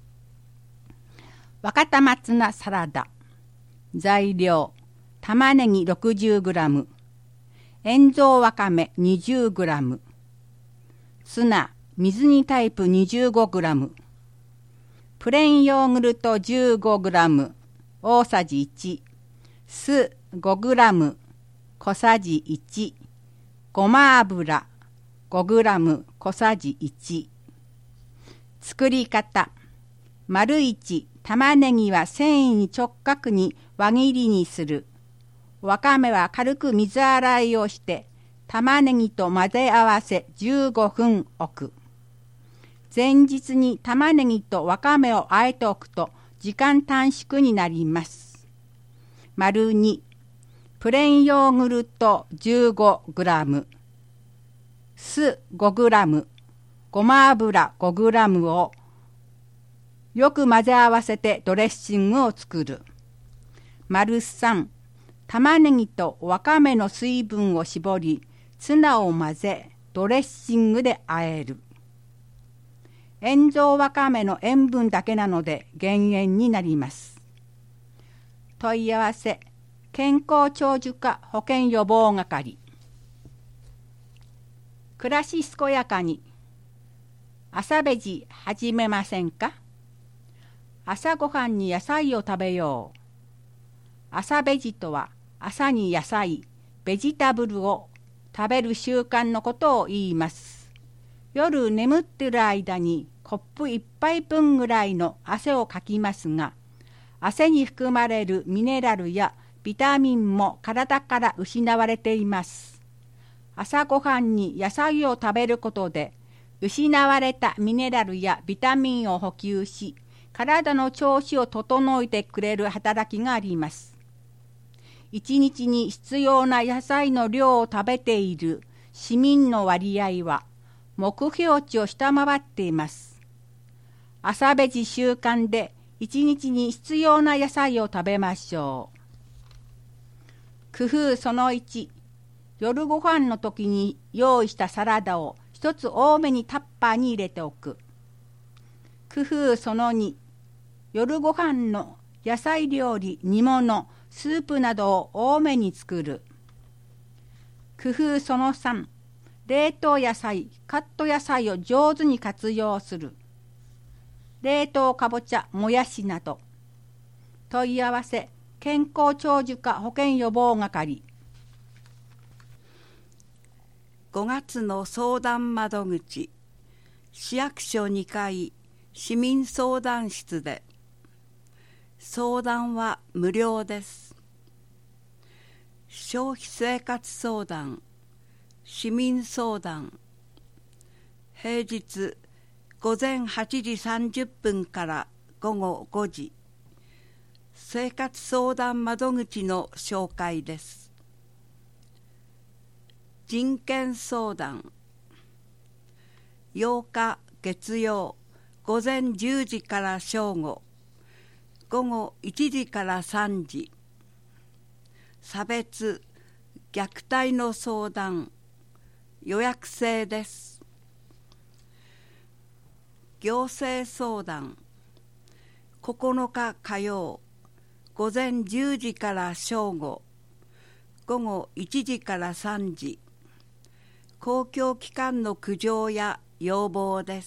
若田松菜サラダ。材料、玉ねぎ ろくじゅうグラム、塩蔵わかめ にじゅうグラム、ツナ水煮タイプ にじゅうごグラム、プレーンヨーグルト じゅうごグラム、大さじいち、酢 ごグラム、小さじいち、ごま油 ごグラム 小さじいち。作り方。丸いち、玉ねぎは繊維に直角に輪切りにする。わかめは軽く水洗いをして、玉ねぎと混ぜ合わせじゅうごふん置く。 前日に玉ねぎとわかめをあえておくと時間短縮になります。丸に、プレーンヨーグルト じゅうごグラム、酢 ごグラム、ごま油 ごグラム をよく混ぜ合わせてドレッシングを作る。丸さん、玉ねぎとわかめの水分を絞り、ツナを混ぜ、ドレッシングで和える。塩蔵わかめの塩分だけなので減塩になります。問い合わせ、健康長寿課保健予防係。暮らし健やかに。朝ベジ始めませんか？朝ごはんに野菜を食べよう。朝ベジとは朝に野菜、ベジタブルを食べる習慣のことを言います。夜眠っている間にコップ一杯分ぐらいの汗をかきますが、汗に含まれるミネラルやビタミンも体から失われています。朝ごはんに野菜を食べることで、失われたミネラルやビタミンを補給し、体の調子を整えてくれる働きがあります。一日に必要な野菜の量を食べている市民の割合は目標値を下回っています。朝ベジ習慣で一日に必要な野菜を食べましょう。工夫そのいち、夜ご飯の時に用意したサラダを一つ多めにタッパーに入れておく。工夫そのに、夜ご飯の野菜料理、煮物、スープなどを多めに作る。工夫そのさん、冷凍野菜、カット野菜を上手に活用する。冷凍かぼちゃ、もやしなど。問い合わせ、健康長寿課保健予防係。 ごがつの相談窓口、市役所にかい市民相談室で、相談は無料です。消費生活相談、市民相談、平日ごぜんはちじさんじゅっぷんからごごごじ、生活相談窓口の紹介です。人権相談、ようか月曜ごぜんじゅうじから正午、ごごいちじからさんじ、差別・虐待の相談、予約制です。行政相談、ここのか火曜ごぜんじゅうじから正午、ごごいちじからさんじ、公共機関の苦情や要望です。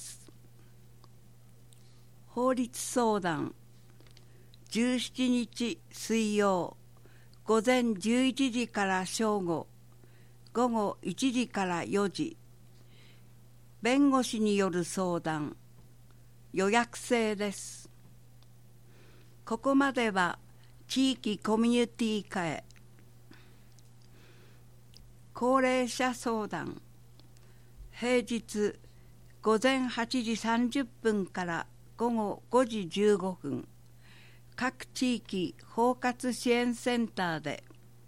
法律相談、じゅうしちにち水曜ごぜんじゅういちじから正午、ごごいちじからよじ、弁護士による相談、予約制です。ここまでは地域コミュニティ課へ。高齢者相談、平日ごぜんはちじさんじゅっぷんからごごごじじゅうごふん、各地域包括支援センターで、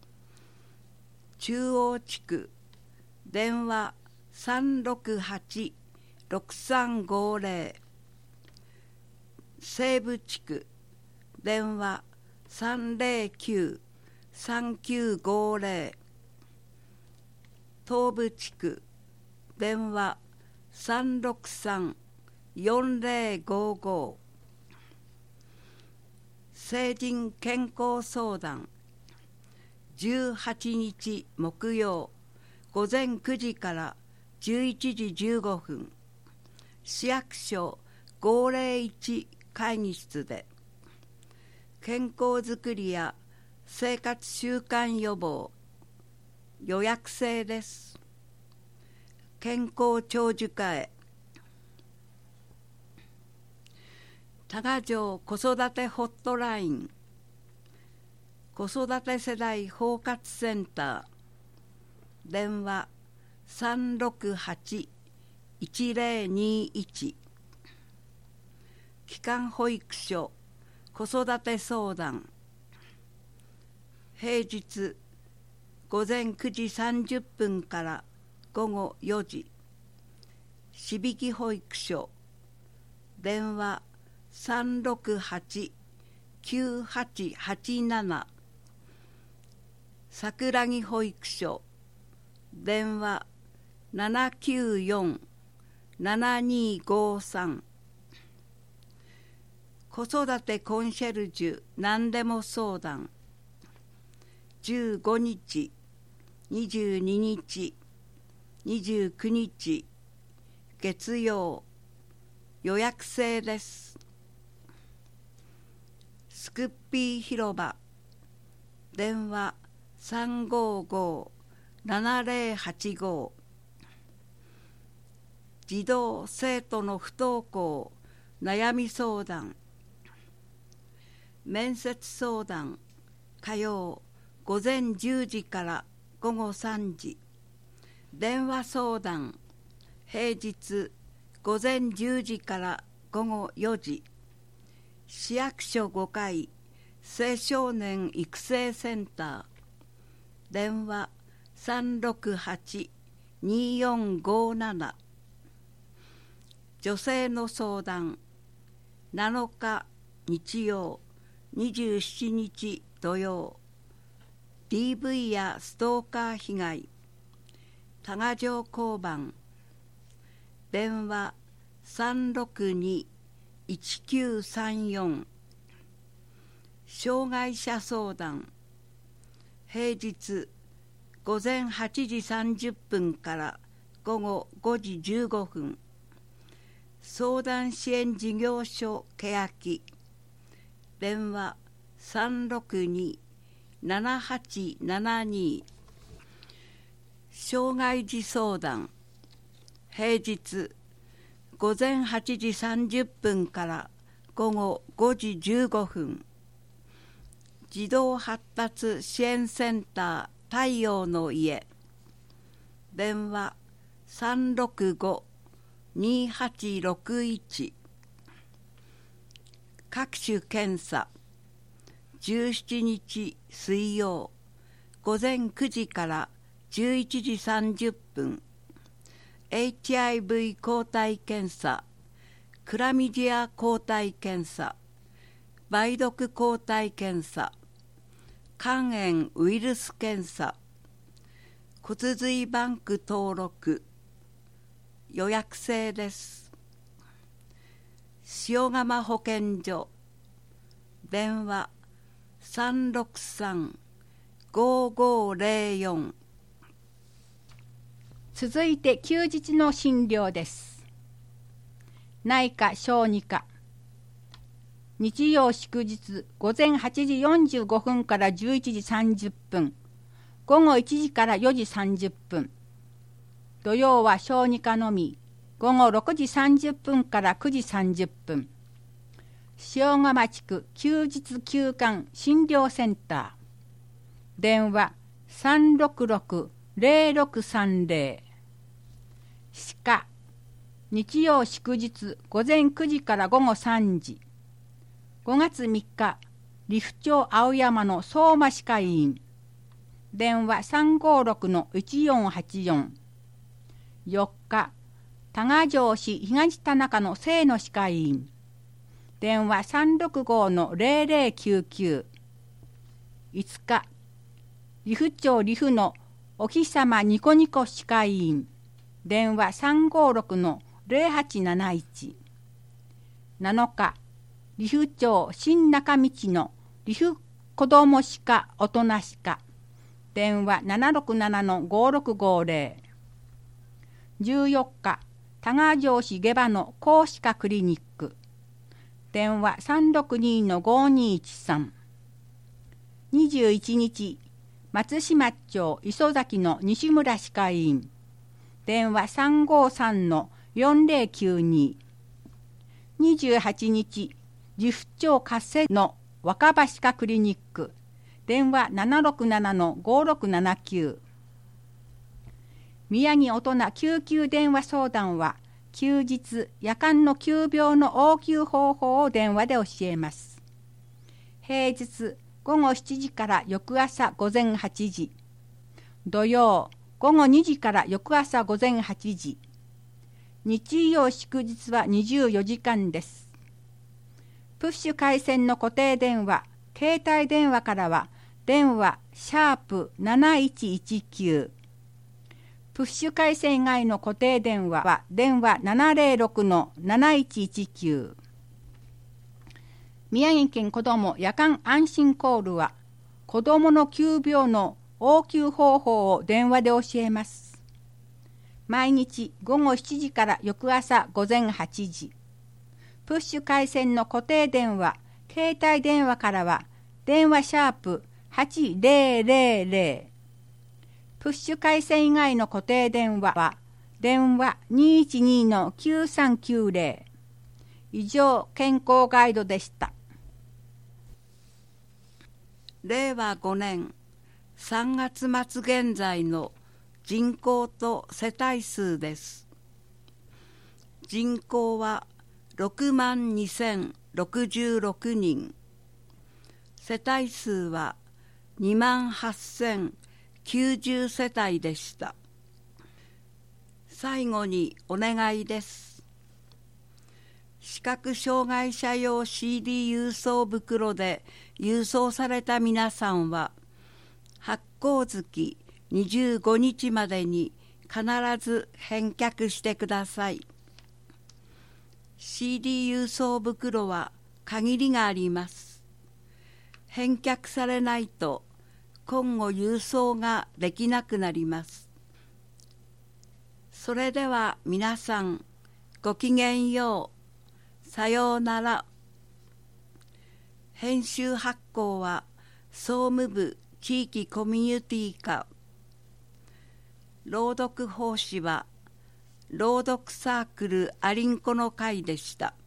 中央地区電話 さんろくはちろくさんごぜろ、西部地区電話 さんぜろきゅうさんきゅうごぜろ、東部地区電話 さんろくさんよんぜろごご、成人健康相談、じゅうはちにち木曜ごぜんくじからじゅういちじじゅうごふん、市役所ごぜろいち会議室で、健康づくりや生活習慣予防、予約制です。健康長寿課へ。多賀城子育てホットライン、子育て世代包括センター、電話 さんろくはちいちぜろにいち基幹保育所子育て相談。平日午前くじさんじゅっぷんから午後よじ。しびき保育所電話 さんろくはち きゅうはちはちなな。桜木保育所電話 ななきゅうよん ななにごさん。子育てコンシェルジュ何でも相談。じゅうごにち、にじゅうににち、にじゅうくにち月曜、予約制です。スクッピー広場電話 さんごご ななぜろはちご。児童生徒の不登校悩み相談。面接相談火曜午前じゅうじから午後さんじ。電話相談平日午前じゅうじから午後よじ。市役所ごかい青少年育成センター電話 さんろくはち によんごなな。女性の相談なのか日曜にじゅうしちにち土曜。 ディーブイ やストーカー被害多賀城交番電話 さんろくに いちきゅうさんよん。障害者相談平日午前はちじさんじゅっぷんから午後ごじじゅうごふん。相談支援事業所けやき電話 さんろくに ななはちななに。障害児相談平日午前はちじさんじゅっぷんから午後ごじじゅうごふん。児童発達支援センター太陽の家電話 さんろくご にはちろくいち。各種検査じゅうしちにち水曜午前くじからじゅういちじさんじゅっぷん。 エイチアイブイ 抗体検査、クラミジア抗体検査、梅毒抗体検査、肝炎ウイルス検査、骨髄バンク登録。予約制です。塩釜保健所電話 さんろくさん ごごぜろよん。 続いて休日の診療です。内科小児科日曜祝日午前はちじよんじゅうごふんからじゅういちじさんじゅっぷん、午後いちじからよじさんじゅっぷん。土曜は小児科のみ、午後ろくじさんじゅっぷんからくじさんじゅっぷん。塩釜地区休日休館診療センター電話 さんろくろく ぜろろくさんぜろ。歯科日曜祝日午前くじから午後さんじ。ごがつみっか利府町青山の相馬歯科医院電話 さんごろく いちよんはちよん。よっか多賀城市東田中の清野歯科医院電話 さんろくご ぜろぜろきゅうきゅう。いつか利府町利府のお日様ニコニコ歯科医院電話 さんごろく ぜろはちなないち。なのか利府町新中道の利府子ども歯科大人歯科電話 ななろくなな ごろくごぜろ。じゅうよっか多賀城市下場の高歯科クリニック電話 さんろくに ごにいちさん。にじゅういちにち松島町磯崎の西村歯科医院電話 さんごさん よんぜろきゅうに。にじゅうはちにち岐阜町加瀬の若葉歯科クリニック電話 ななろくなな ごろくななきゅう。宮城大人救急電話相談は休日、夜間の急病の応急方法を電話で教えます。平日ごごしちじから翌朝ごぜんはちじ、土曜ごごにじから翌朝ごぜんはちじ、日曜祝日はにじゅうよじかんです。プッシュ回線の固定電話、携帯電話からは電話シャープなないちいちきゅう、プッシュ回線以外の固定電話は電話ななぜろろくのなないちいちきゅう。宮城県子ども夜間安心コールは子どもの急病の応急方法を電話で教えます。毎日ごごしちじから翌朝ごぜんはちじ。プッシュ回線の固定電話、携帯電話からは電話シャープはちぜろぜろぜろ。プッシュ回線以外の固定電話は電話にいちにのきゅうさんきゅうぜろ。以上、健康ガイドでした。 れいわごねんさんがつ末現在の人口と世帯数です。人口はろくまんにせんろくじゅうろくにん、世帯数はにまんはっせんきゅうじゅう世帯でした。最後にお願いです。視覚障害者用 シーディー 郵送袋で郵送された皆さんは発行月にじゅうごにちまでに必ず返却してください。シーディー 郵送袋は限りがあります。返却されないと今後郵送ができなくなります。それでは皆さんごきげんよう。さようなら。編集発行は総務部地域コミュニティ課。朗読奉仕は朗読サークルアリンコの会でした。